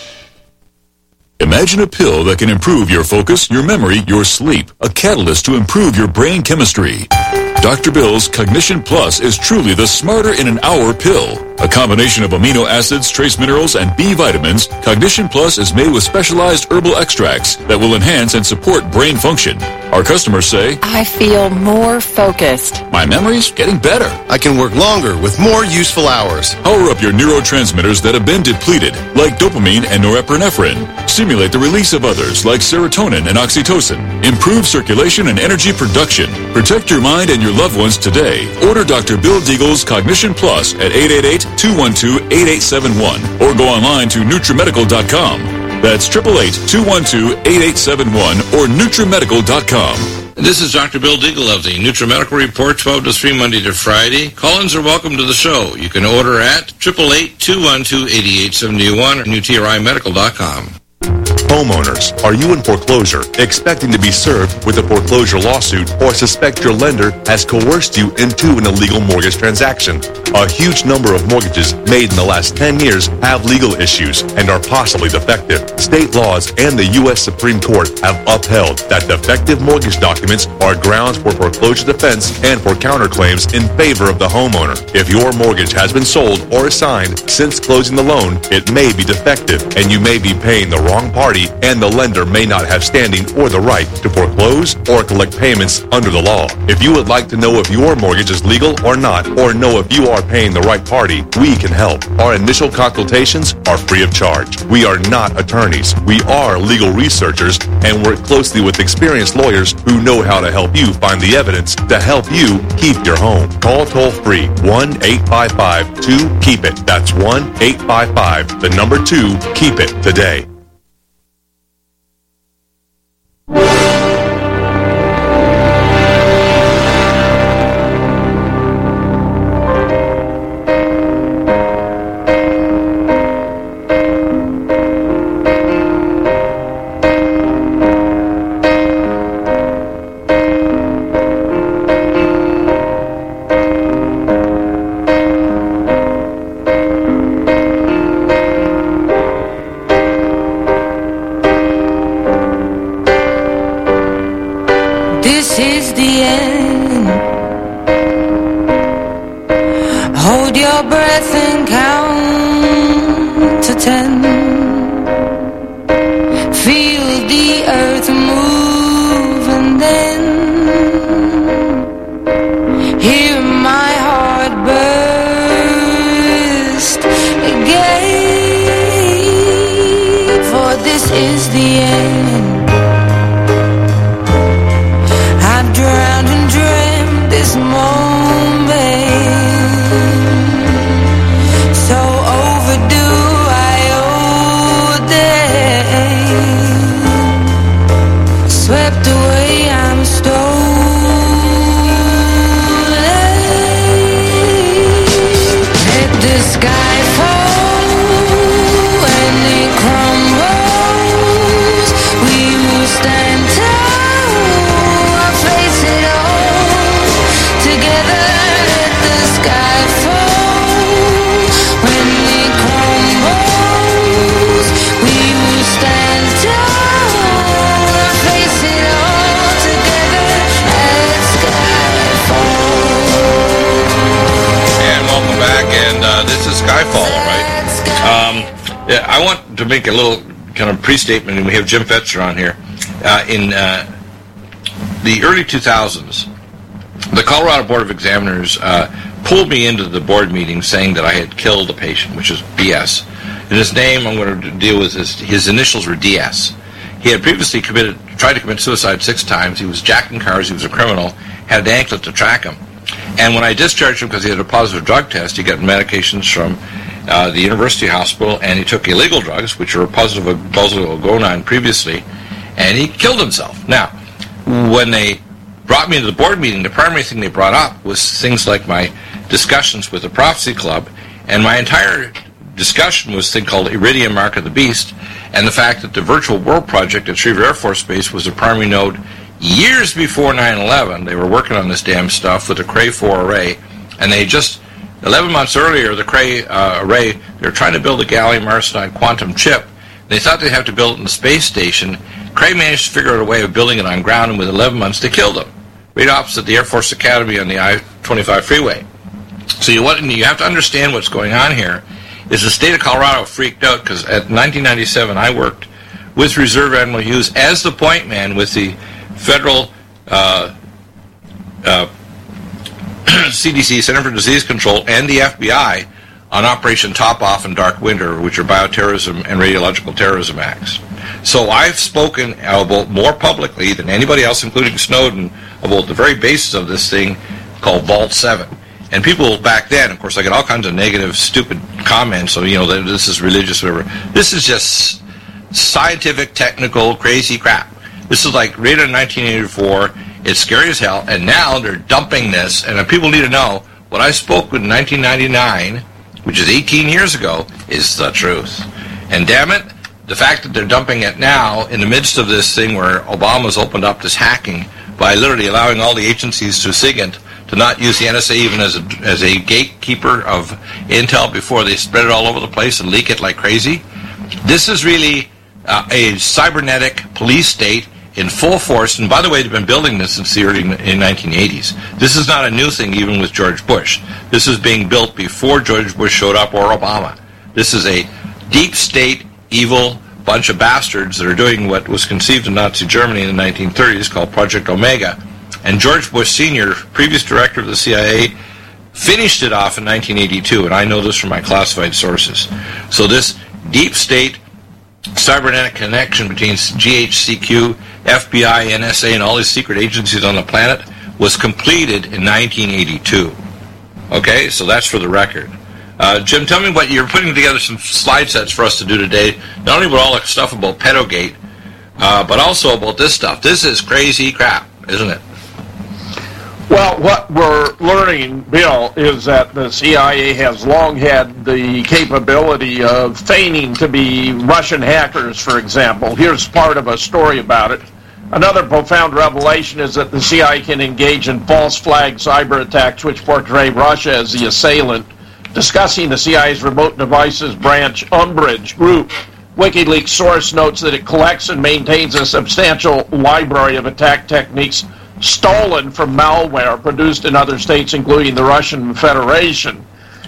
S8: Imagine a pill that can improve your focus, your memory, your sleep. A catalyst to improve your brain chemistry. Dr. Bill's Cognition Plus is truly the smarter in an hour pill. A combination of amino acids, trace minerals, and B vitamins, Cognition Plus is made with specialized herbal extracts that will enhance and support brain function. Our customers say,
S9: I feel more focused.
S8: My memory's getting better.
S10: I can work longer with more useful hours.
S8: Power up your neurotransmitters that have been depleted, like dopamine and norepinephrine. Stimulate the release of others, like serotonin and oxytocin. Improve circulation and energy production. Protect your mind and your loved ones today. Order Dr. Bill Deagle's Cognition Plus at 888-212-8871 or go online to NutriMedical.com. That's 888-212-8871 or NutriMedical.com.
S1: This is Dr. Bill Deagle of the NutriMedical Report, 12 to 3, Monday to Friday. Call-ins are welcome to the show. You can order at 888-212-8871 or NutriMedical.com.
S11: Homeowners, are you in foreclosure, expecting to be served with a foreclosure lawsuit, or suspect your lender has coerced you into an illegal mortgage transaction? A huge number of mortgages made in the last 10 years have legal issues and are possibly defective. State laws and the U.S. Supreme Court have upheld that defective mortgage documents are grounds for foreclosure defense and for counterclaims in favor of the homeowner. If your mortgage has been sold or assigned since closing the loan, it may be defective and you may be paying the wrong party, and the lender may not have standing or the right to foreclose or collect payments under the law. If you would like to know if your mortgage is legal or not, or know if you are paying the right party, we can help. Our initial consultations are free of charge. We are not attorneys. We are legal researchers and work closely with experienced lawyers who know how to help you find the evidence to help you keep your home. Call toll-free 1-855-2-KEEP-IT. That's 1-855-2-KEEP-IT today.
S5: This is the end. Hold your breath and count to 10. Feel the earth move and then hear my heart burst again. For this is the end. I've drowned and dreamt this moment, so overdue I owe them. Swept away, I'm stolen. Let the sky fall when it crumbles. We
S1: to make a little kind of pre-statement, and we have Jim Fetzer on here, in the early 2000s, the Colorado Board of Examiners pulled me into the board meeting saying that I had killed a patient, which is BS. And his name, I'm going to deal with, his initials were DS. He had previously tried to commit suicide 6 times. He was jacking cars. He was a criminal. Had an anklet to track him. And when I discharged him because he had a positive drug test, he got medications from the University Hospital, and he took illegal drugs, which were positive of Balsagonon previously, and he killed himself. Now, when they brought me to the board meeting, the primary thing they brought up was things like my discussions with the Prophecy Club, and my entire discussion was a thing called Iridium Mark of the Beast, and the fact that the Virtual World Project at Schriever Air Force Base was a primary node years before 9/11. They were working on this damn stuff with the Cray 4 array, and they just, 11 months earlier, the Cray array, they were trying to build a gallium arsenide quantum chip. They thought they'd have to build it in the space station. Cray managed to figure out a way of building it on ground, and with 11 months, they killed him, right opposite the Air Force Academy on the I-25 freeway. So you have to understand what's going on here. Is the state of Colorado freaked out because at 1997 I worked with Reserve Admiral Hughes as the point man with the federal CDC, Center for Disease Control, and the FBI on Operation Top Off and Dark Winter, which are bioterrorism and radiological terrorism acts. So I've spoken about more publicly than anybody else, including Snowden, about the very basis of this thing called Vault 7. And people back then, of course, I get all kinds of negative, stupid comments, so, that this is religious, whatever. This is just scientific, technical, crazy crap. This is like right in 1984. It's scary as hell, and now they're dumping this, and people need to know what I spoke in 1999, which is 18 years ago, is the truth. And damn it, the fact that they're dumping it now in the midst of this thing where Obama's opened up this hacking by literally allowing all the agencies to SIGINT to not use the NSA even as a gatekeeper of intel before they spread it all over the place and leak it like crazy. This is really a cybernetic police state in full force. And by the way, they've been building this since the early 1980s. This is not a new thing even with George Bush. This is being built before George Bush showed up or Obama. This is a deep state, evil bunch of bastards that are doing what was conceived in Nazi Germany in the 1930s called Project Omega. And George Bush Sr., previous director of the CIA, finished it off in 1982, and I know this from my classified sources. So this deep state cybernetic connection between GHQ, FBI, NSA, and all these secret agencies on the planet was completed in 1982. Okay, so that's for the record. Jim, tell me what you're putting together some slide sets for us to do today, not only about all the stuff about Pedogate, but also about this stuff. This is crazy crap, isn't it?
S12: Well, what we're learning, Bill, is that the CIA has long had the capability of feigning to be Russian hackers, for example. Here's part of a story about it. Another profound revelation is that the CIA can engage in false flag cyber attacks which portray Russia as the assailant. Discussing the CIA's remote devices branch Umbridge Group, WikiLeaks source notes that it collects and maintains a substantial library of attack techniques stolen from malware produced in other states, including the Russian Federation.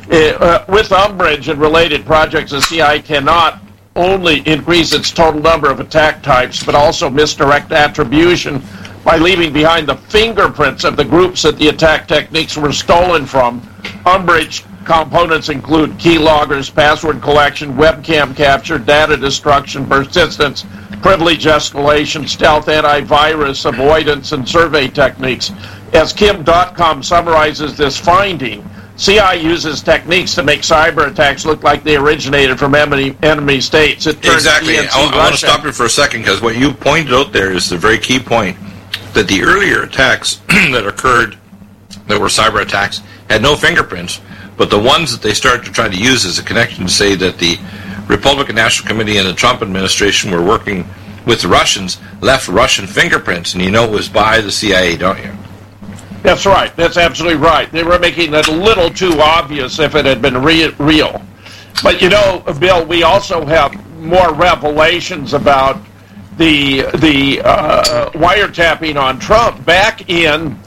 S12: With Umbridge and related projects, the CIA cannot only increase its total number of attack types, but also misdirect attribution by leaving behind the fingerprints of the groups that the attack techniques were stolen from. Umbridge components include keyloggers, password collection, webcam capture, data destruction, persistence, privilege escalation, stealth, antivirus, avoidance, and survey techniques. As Kim.com summarizes this finding, CIA uses techniques to make cyber attacks look like they originated from enemy states.
S1: Exactly. I want to stop you for a second, because what you pointed out there is the very key point, that the earlier attacks that occurred, that were cyber attacks, had no fingerprints, but the ones that they started to try to use as a connection to say that the Republican National Committee and the Trump administration were working with the Russians left Russian fingerprints, and you know it was by the CIA, don't you?
S12: That's right. That's absolutely right. They were making it a little too obvious if it had been real. But you know, Bill, we also have more revelations about the wiretapping on Trump. Back in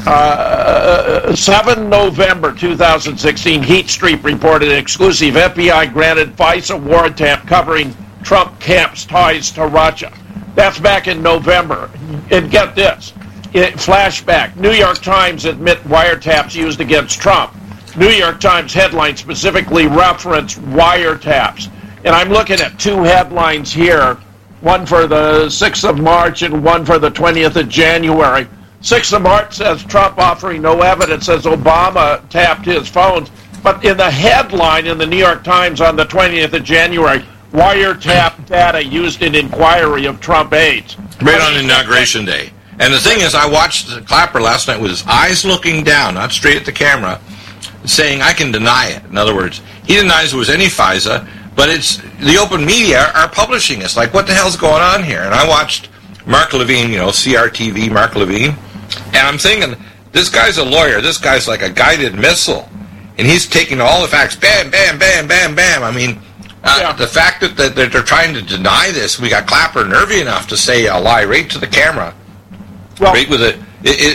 S12: 7 November 2016, Heat Street reported an exclusive FBI granted FISA warrant covering Trump camp's ties to Russia. That's back in November. And get this, flashback, New York Times admit wiretaps used against Trump. New York Times headline specifically referenced wiretaps. And I'm looking at two headlines here, one for the 6th of March and one for the 20th of January. 6th of March says Trump offering no evidence as Obama tapped his phones. But in the headline in the New York Times on the 20th of January, wiretap data used in inquiry of Trump aides.
S1: Right on Inauguration Day. And the thing is, I watched Clapper last night with his eyes looking down, not straight at the camera, saying, I can deny it. In other words, he denies there was any FISA, but it's the open media are publishing it. It's like, what the hell's going on here? And I watched Mark Levine, CRTV, Mark Levine, and I'm thinking, this guy's a lawyer. This guy's like a guided missile. And he's taking all the facts, bam, bam, bam, bam, bam. I mean, the fact that they're trying to deny this, we got Clapper nervy enough to say a lie right to the camera, right with it,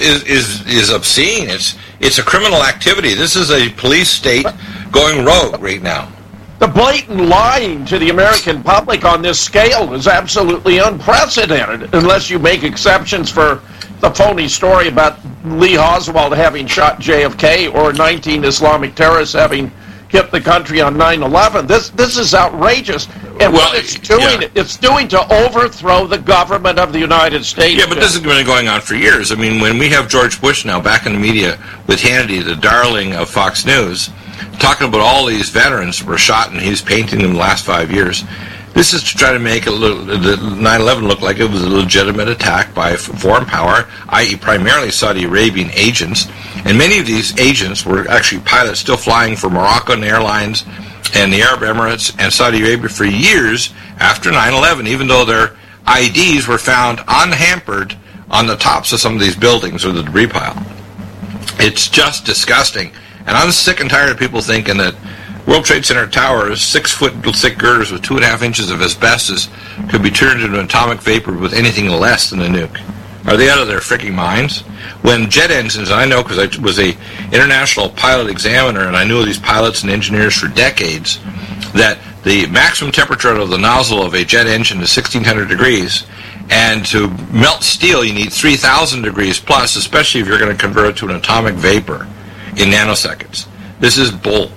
S1: is obscene. It's a criminal activity. This is a police state going rogue right now.
S12: The blatant lying to the American public on this scale is absolutely unprecedented, unless you make exceptions for the phony story about Lee Oswald having shot JFK or 19 Islamic terrorists having hit the country on 9/11. This is outrageous. And what it's doing to overthrow the government of the United States.
S1: Yeah, but this has been going on for years. I mean, when we have George Bush now back in the media with Hannity, the darling of Fox News, talking about all these veterans who were shot and he's painting them the last 5 years, this is to try to make the 9/11 look like it was a legitimate attack by foreign power, i.e. primarily Saudi Arabian agents. And many of these agents were actually pilots still flying for Moroccan Airlines and the Arab Emirates and Saudi Arabia for years after 9/11, even though their IDs were found unhampered on the tops of some of these buildings or the debris pile. It's just disgusting. And I'm sick and tired of people thinking that World Trade Center towers, 6-foot thick girders with 2.5 inches of asbestos, could be turned into atomic vapor with anything less than a nuke. Are they out of their freaking minds? When jet engines, I know because I was a international pilot examiner and I knew these pilots and engineers for decades, that the maximum temperature of the nozzle of a jet engine is 1,600 degrees, and to melt steel you need 3,000 degrees plus, especially if you're going to convert it to an atomic vapor in nanoseconds. This is bull.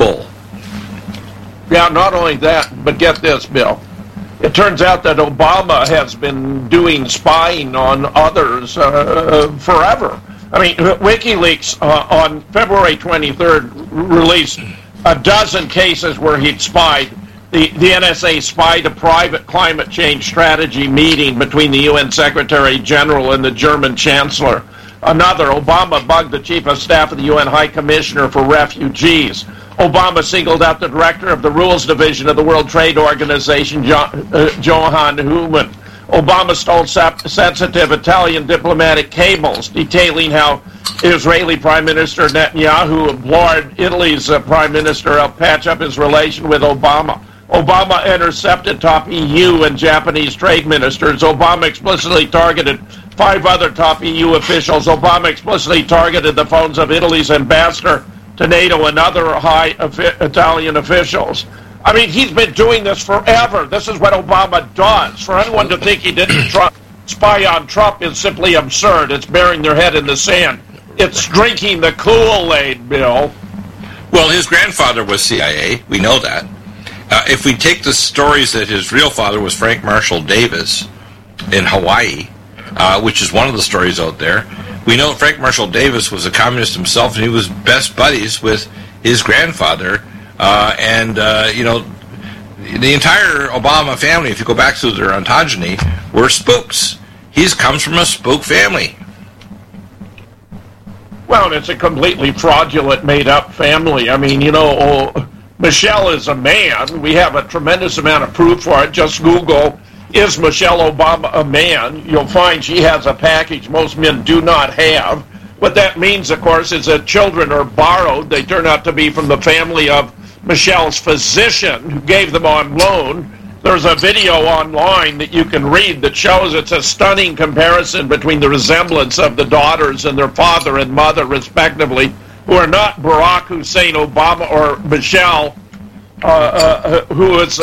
S12: Yeah, not only that, but get this, Bill. It turns out that Obama has been doing spying on others forever. I mean, WikiLeaks on February 23rd released a dozen cases where he'd spied. The NSA spied a private climate change strategy meeting between the UN Secretary General and the German Chancellor. Another, Obama bugged the Chief of Staff of the UN High Commissioner for Refugees. Obama singled out the director of the Rules Division of the World Trade Organization, Johan Human. Obama stole sensitive Italian diplomatic cables, detailing how Israeli Prime Minister Netanyahu implored Italy's Prime Minister to patch up his relation with Obama. Obama intercepted top EU and Japanese trade ministers. Obama explicitly targeted 5 other top EU officials. Obama explicitly targeted the phones of Italy's ambassador to NATO and other high Italian officials. I mean, he's been doing this forever. This is what Obama does. For anyone to think he didn't spy on Trump is simply absurd. It's burying their head in the sand. It's drinking the Kool-Aid, Bill.
S1: Well, his grandfather was CIA. We know that. If we take the stories that his real father was Frank Marshall Davis in Hawaii, which is one of the stories out there, we know Frank Marshall Davis was a communist himself, and he was best buddies with his grandfather. The entire Obama family, if you go back to their ontogeny, were spooks. He comes from a spook family.
S12: Well, it's a completely fraudulent, made-up family. I mean, Michelle is a man. We have a tremendous amount of proof for it. Just Google, is Michelle Obama a man? You'll find she has a package most men do not have. What that means, of course, is that children are borrowed. They turn out to be from the family of Michelle's physician, who gave them on loan. There's a video online that you can read that shows it's a stunning comparison between the resemblance of the daughters and their father and mother, respectively, who are not Barack Hussein Obama or Michelle, who is,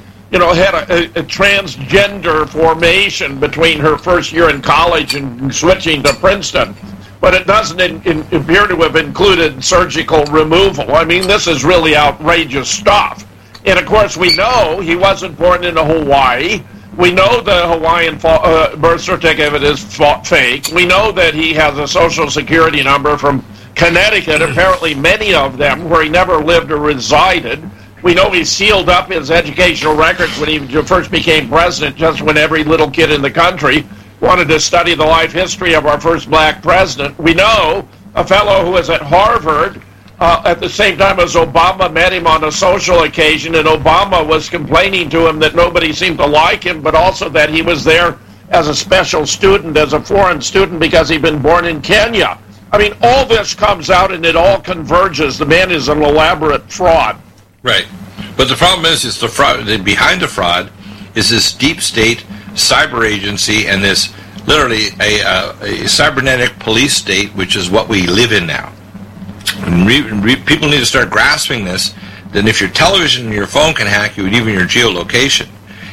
S12: had a transgender formation between her first year in college and switching to Princeton. But it doesn't appear to have included surgical removal. I mean, this is really outrageous stuff. And, of course, we know he wasn't born in Hawaii. We know the Hawaiian birth certificate is fake. We know that he has a Social Security number from Connecticut, apparently many of them, where he never lived or resided. We know he sealed up his educational records when he first became president, just when every little kid in the country wanted to study the life history of our first black president. We know a fellow who was at Harvard at the same time as Obama met him on a social occasion, and Obama was complaining to him that nobody seemed to like him, but also that he was there as a special student, as a foreign student, because he'd been born in Kenya. I mean, all this comes out and it all converges. The man is an elaborate fraud.
S1: Right. But the problem is the fraud. Behind the fraud is this deep state cyber agency and this literally a cybernetic police state, which is what we live in now. And people need to start grasping this, that if your television and your phone can hack you, and even your geolocation,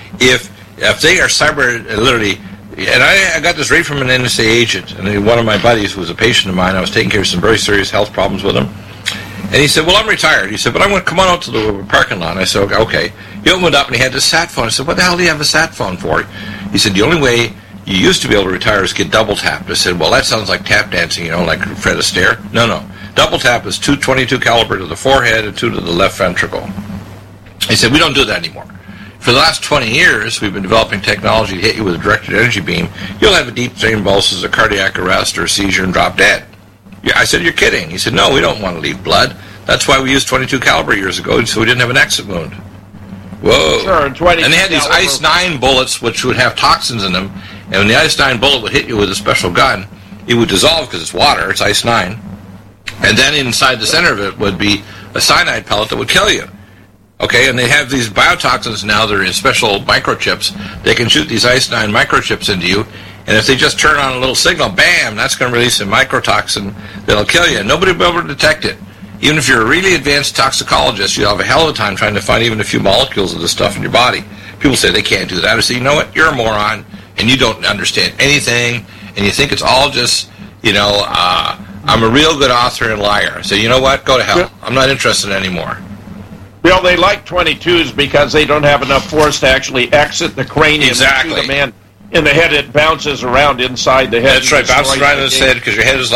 S1: if they are cyber, literally, and I got this right from an NSA agent, and one of my buddies who was a patient of mine, I was taking care of some very serious health problems with him, and he said, well, I'm retired. He said, but I'm going to come on out to the parking lot. And I said, okay. He opened up and he had this sat phone. I said, what the hell do you have a sat phone for? He said, the only way you used to be able to retire is get double tapped. I said, well, that sounds like tap dancing, like Fred Astaire. No. Double tap is 222 caliber to the forehead and 2 to the left ventricle. He said, we don't do that anymore. For the last 20 years, we've been developing technology to hit you with a directed energy beam. You'll have a deep brain pulse, a cardiac arrest, or a seizure and drop dead. Yeah, I said, you're kidding. He said, no, we don't want to leave blood. That's why we used 22 caliber years ago, so we didn't have an exit wound. Whoa.
S12: Sure,
S1: and they had these Ice-9 bullets, which would have toxins in them, and when the Ice-9 bullet would hit you with a special gun, it would dissolve because it's water, it's Ice-9, and then inside the center of it would be a cyanide pellet that would kill you. Okay, and they have these biotoxins now, they're in special microchips. They can shoot these Ice-9 microchips into you, and if they just turn on a little signal, bam, that's going to release a microtoxin that'll kill you. Nobody will be able to detect it. Even if you're a really advanced toxicologist, you'll have a hell of a time trying to find even a few molecules of this stuff in your body. People say they can't do that. I say, you know what? You're a moron, and you don't understand anything, and you think it's all just, I'm a real good author and liar. So you know what? Go to hell. I'm not interested anymore.
S12: Bill, they like 22s because they don't have enough force to actually exit the cranium.
S1: Exactly.
S12: And shoot the man in the head. It bounces around inside the head.
S1: That's right. Bounces around in his head because your head is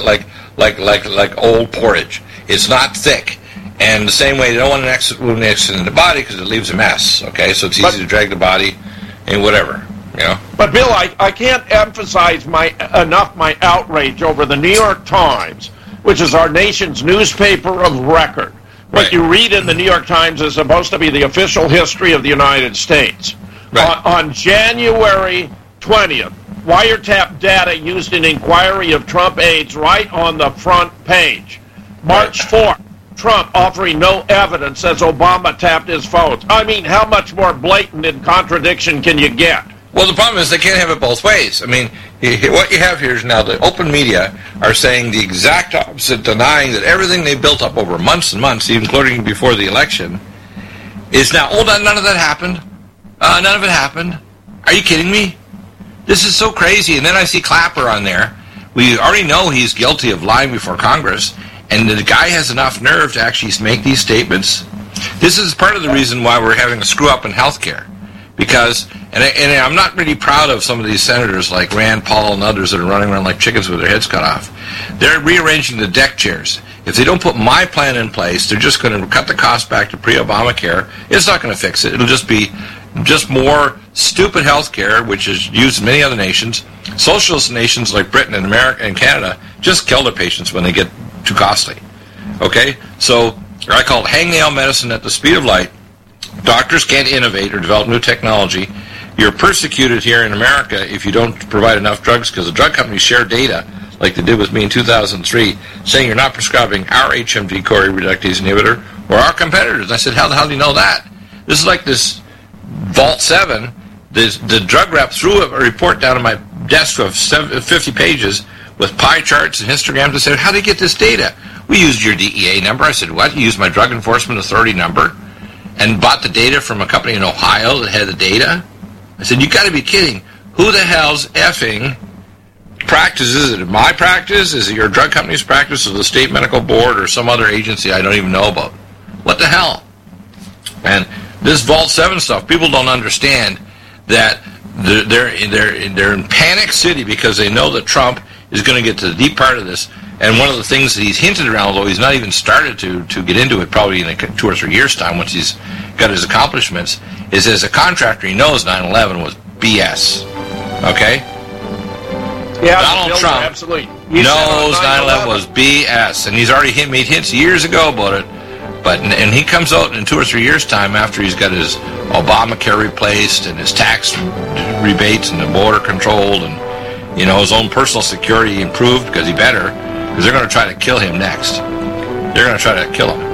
S1: like old porridge. It's not thick. And the same way, they don't want an exit wound in the body because it leaves a mess. Okay, so it's easy to drag the body and whatever.
S12: But Bill, I can't emphasize enough my outrage over the New York Times, which is our nation's newspaper of record. What you read in the New York Times is supposed to be the official history of the United States. Right. On January 20th, wiretap data used in inquiry of Trump aides right on the front page. March 4th, Trump offering no evidence as Obama tapped his phones. I mean, how much more blatant in contradiction can you get?
S1: Well, the problem is they can't have it both ways. I mean, what you have here is now the open media are saying the exact opposite, denying that everything they built up over months and months, including before the election, is now, none of that happened. None of it happened. Are you kidding me? This is so crazy. And then I see Clapper on there. We already know he's guilty of lying before Congress, and the guy has enough nerve to actually make these statements. This is part of the reason why we're having a screw-up in health care. Because, and I'm not really proud of some of these senators like Rand Paul and others that are running around like chickens with their heads cut off. They're rearranging the deck chairs. If they don't put my plan in place, they're just going to cut the cost back to pre-Obamacare. It's not going to fix it. It'll just be more stupid health care, which is used in many other nations. Socialist nations like Britain and America and Canada just kill their patients when they get too costly. Okay? So I call it hangnail medicine at the speed of light. Doctors can't innovate or develop new technology. You're persecuted here in America if you don't provide enough drugs because the drug companies share data, like they did with me in 2003, saying you're not prescribing our HMG CoRE reductase inhibitor or our competitors. I said, how the hell do you know that? This is like this Vault 7, the drug rep threw a report down on my desk of 50 pages with pie charts and histograms and said, how do you get this data? We used your DEA number. I said, what? You used my Drug Enforcement Authority number and bought the data from a company in Ohio that had the data? I said, you got to be kidding. Who the hell's effing practice? Is it my practice? Is it your drug company's practice, or the state medical board, or some other agency I don't even know about? What the hell? And this Vault 7 stuff, people don't understand that they're in panic city because they know that Trump is going to get to the deep part of this. And one of the things that he's hinted around, although he's not even started to get into it probably in 2 or 3 years' time once he's got his accomplishments, is as a contractor he knows 9/11 was BS. Okay?
S12: Yeah,
S1: Donald Trump
S12: absolutely
S1: knows 9/11 was BS, and he's already made hints years ago about it. But and he comes out in 2 or 3 years' time after he's got his Obamacare replaced and his tax rebates and the border controlled and his own personal security improved, because he better, because they're going to try to kill him next. They're going to try to kill him.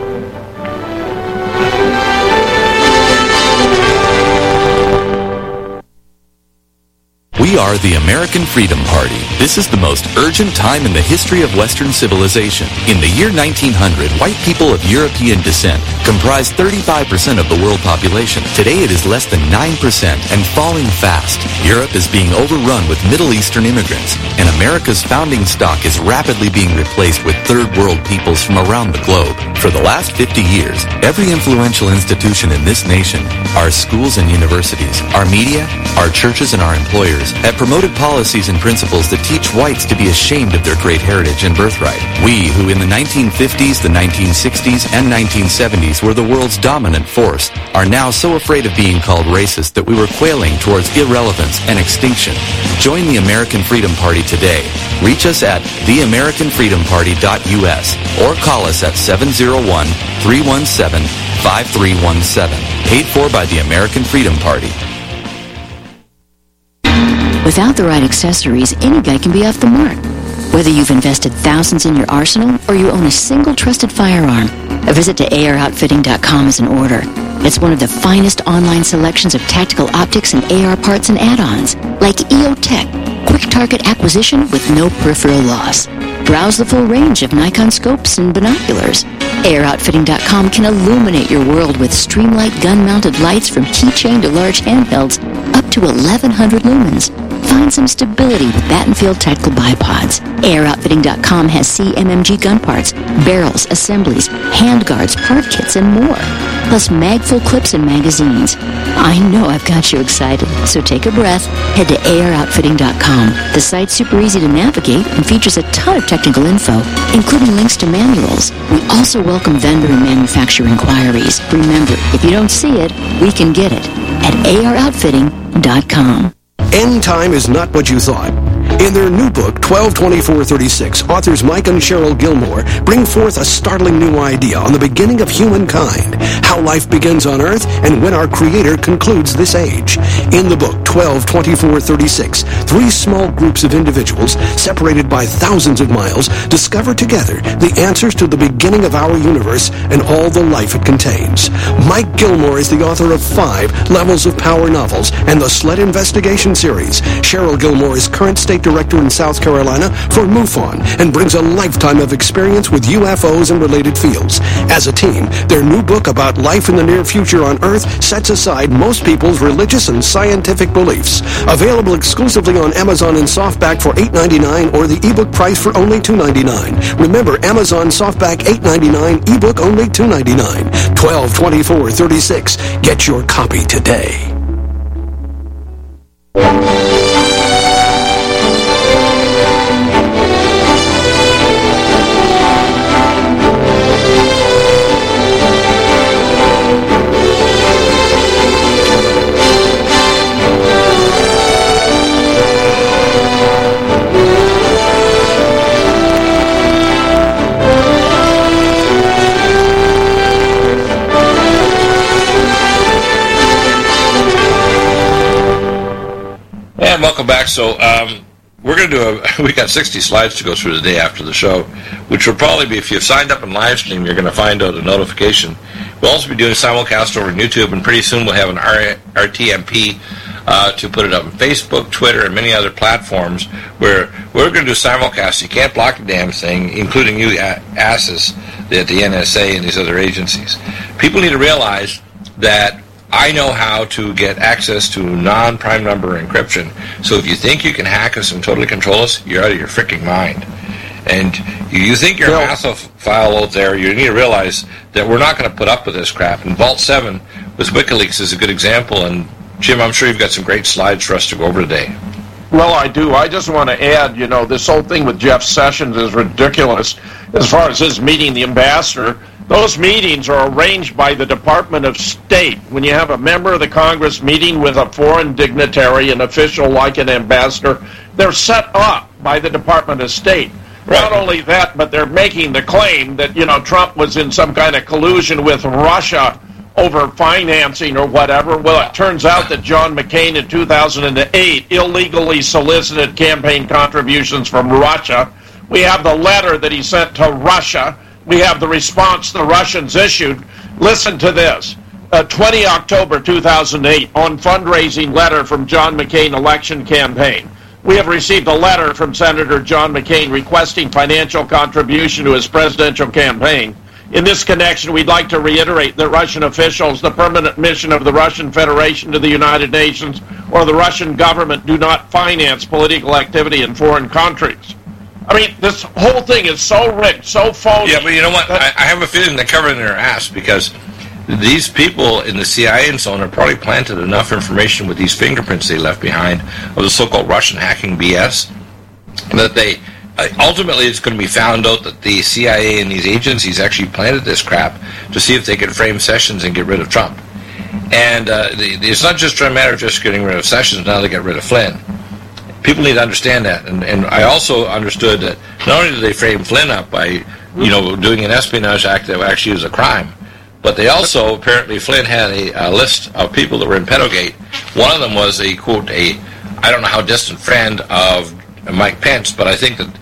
S13: We are the American Freedom Party. This is the most urgent time in the history of Western civilization. In the year 1900, white people of European descent comprised 35% of the world population. Today it is less than 9% and falling fast. Europe is being overrun with Middle Eastern immigrants, and America's founding stock is rapidly being replaced with third world peoples from around the globe. For the last 50 years, every influential institution in this nation, our schools and universities, our media, our churches, and our employers have promoted policies and principles that teach whites to be ashamed of their great heritage and birthright. We, who in the 1950s, the 1960s, and 1970s were the world's dominant force, are now so afraid of being called racist that we were quailing towards irrelevance and extinction. Join the American Freedom Party today. Reach us at theamericanfreedomparty.us or call us at 701-317-5317. Paid for by the American Freedom Party.
S6: Without the right accessories, any guy can be off the mark. Whether you've invested thousands in your arsenal or you own a single trusted firearm, a visit to AROutfitting.com is in order. It's one of the finest online selections of tactical optics and AR parts and add-ons, like EOTech, quick target acquisition with no peripheral loss. Browse the full range of Nikon scopes and binoculars. AROutfitting.com can illuminate your world with Streamlight gun-mounted lights from keychain to large handhelds up to 1,100 lumens. Find some stability with Battenfield tactical bipods. AROutfitting.com has CMMG gun parts, barrels, assemblies, handguards, part kits, and more. Plus mag-full clips and magazines. I know I've got you excited, so take a breath. Head to AROutfitting.com. The site's super easy to navigate and features a ton of technical info, including links to manuals. We also welcome vendor and manufacturer inquiries. Remember, if you don't see it, we can get it at AROutfitting.com.
S2: End time is not what you thought. In their new book, 12/24/36, authors Mike and Cheryl Gilmore bring forth a startling new idea on the beginning of humankind, how life begins on Earth, and when our Creator concludes this age. In the book, 12/24/36, 3 small groups of individuals, separated by thousands of miles, discover together the answers to the beginning of our universe and all the life it contains. Mike Gilmore is the author of 5 Levels of Power novels and the Sled Investigation series. Cheryl Gilmore is current state director in South Carolina for MUFON and brings a lifetime of experience with UFOs and related fields. As a team, their new book about life in the near future on Earth sets aside most people's religious and scientific beliefs. Available exclusively on Amazon and Softback for $8.99 or the ebook price for only $2.99. Remember, Amazon Softback $8.99, ebook only $2.99. 12/24/36. Get your copy today.
S1: And welcome back. So we're going to do we got 60 slides to go through the day after the show, which will probably be, if you've signed up in live stream, you're going to find out a notification We'll also be doing simulcast over YouTube, and pretty soon we'll have an RTMP to put it up on Facebook, Twitter, and many other platforms where we're going to do simulcast. You can't block the damn thing, including you asses at the NSA and these other agencies. People need to realize that I know how to get access to non-prime number encryption. So if you think you can hack us and totally control us, you're out of your freaking mind. And you think you're a massive-file out there, you need to realize that we're not going to put up with this crap. And Vault 7 with WikiLeaks is a good example. And Jim, I'm sure you've got some great slides for us to go over today.
S12: Well, I do. I just want to add, this whole thing with Jeff Sessions is ridiculous as far as his meeting the ambassador. Those meetings are arranged by the Department of State. When you have a member of the Congress meeting with a foreign dignitary, an official like an ambassador, they're set up by the Department of State. Right. Not only that, but they're making the claim that, Trump was in some kind of collusion with Russia over financing or whatever. Well, it turns out that John McCain in 2008 illegally solicited campaign contributions from Russia. We have the letter that he sent to Russia. We have the response the Russians issued. Listen to this. 20 October 2008, on fundraising letter from John McCain election campaign. We have received a letter from Senator John McCain requesting financial contribution to his presidential campaign. In this connection, we'd like to reiterate that Russian officials, the permanent mission of the Russian Federation to the United Nations, or the Russian government do not finance political activity in foreign countries. I mean, this whole thing is so rigged, so phony.
S1: Yeah, but you know what? I have a feeling they're covering their ass because these people in the CIA and so on have probably planted enough information with these fingerprints they left behind of the so-called Russian hacking BS that they ultimately it's going to be found out that the CIA and these agencies actually planted this crap to see if they could frame Sessions and get rid of Trump. And it's not just a matter of just getting rid of Sessions, now they get rid of Flynn. People need to understand that. And I also understood that not only did they frame Flynn up by, doing an espionage act that actually was a crime, but they also, apparently, Flynn had a list of people that were in Pedogate. One of them was I don't know how distant friend of Mike Pence, but I think that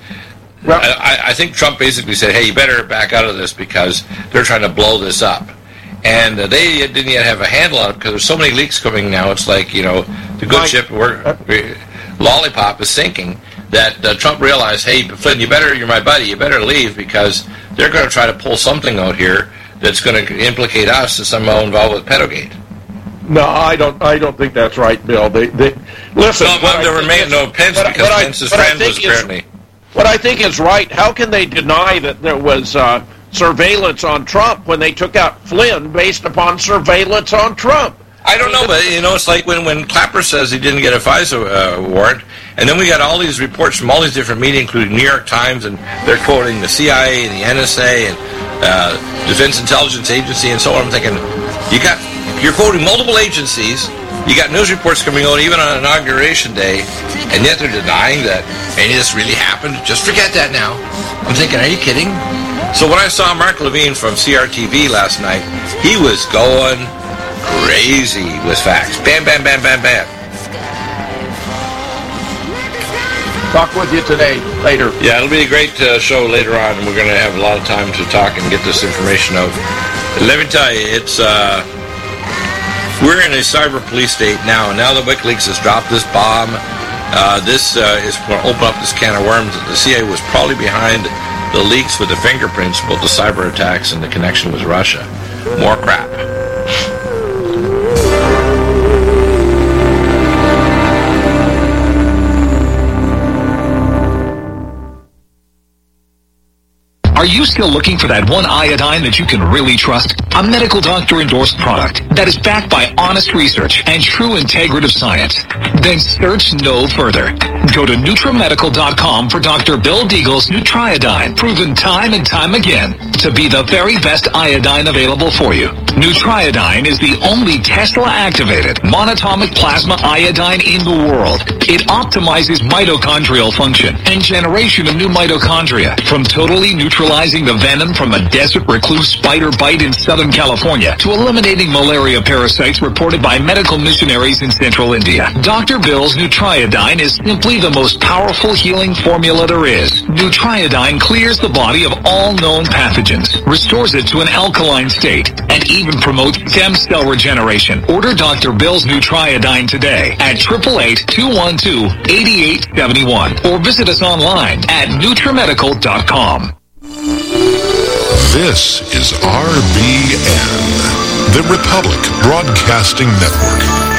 S1: I think Trump basically said, hey, you better back out of this because they're trying to blow this up. And they didn't yet have a handle on it because there's so many leaks coming now. It's like, the good ship, Lollipop is sinking, that Trump realized, hey, Flynn, you're my buddy, you better leave because they're going to try to pull something out here that's going to implicate us as somehow involved with Pedogate.
S12: No, I don't think that's right, Bill. They listen.
S1: Pence because Pence's friend was apparently.
S12: What I think is right. How can they deny that there was surveillance on Trump when they took out Flynn based upon surveillance on Trump?
S1: I don't know, but it's like when Clapper says he didn't get a FISA warrant, and then we got all these reports from all these different media, including New York Times, and they're quoting the CIA and the NSA and Defense Intelligence Agency and so on. I'm thinking, you're quoting multiple agencies. You got news reports coming out even on Inauguration Day, and yet they're denying that any of this really happened. Just forget that now. I'm thinking, are you kidding? So when I saw Mark Levine from CRTV last night, he was going crazy with facts. Bam, bam, bam, bam, bam.
S12: Talk with you today, later.
S1: Yeah, it'll be a great show later on, and we're going to have a lot of time to talk and get this information out. Let me tell you, we're in a cyber police state now, and now that WikiLeaks has dropped this bomb, this is going to open up this can of worms. The CIA was probably behind the leaks with the fingerprints, both the cyber attacks and the connection with Russia. More crap.
S4: Are you still looking for that one iodine that you can really trust? A medical doctor endorsed product that is backed by honest research and true integrative science? Then search no further. Go to NutriMedical.com for Dr. Bill Deagle's Nutriodine, proven time and time again to be the very best iodine available for you. Nutriodine is the only Tesla-activated monatomic plasma iodine in the world. It optimizes mitochondrial function and generation of new mitochondria, from totally neutralizing the venom from a desert recluse spider bite in Southern California to eliminating malaria parasites reported by medical missionaries in central India. Dr. Dr. Bill's Nutriodine is simply the most powerful healing formula there is. Nutriodine clears the body of all known pathogens, restores it to an alkaline state, and even promotes stem cell regeneration. Order Dr. Bill's Nutriodine today at 888-212-8871 or visit us online at NutriMedical.com.
S7: This is RBN, the Republic Broadcasting Network.